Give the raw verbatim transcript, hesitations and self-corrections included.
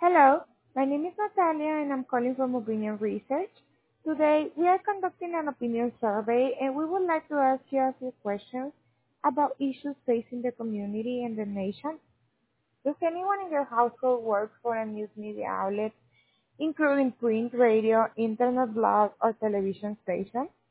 Hello, my name is Natalia and I'm calling from Opinion Research. Today we are conducting an opinion survey and we would like to ask you a few questions about issues facing the community and the nation. Does anyone in your household work for a news media outlet, including print, radio, internet blog, or television station?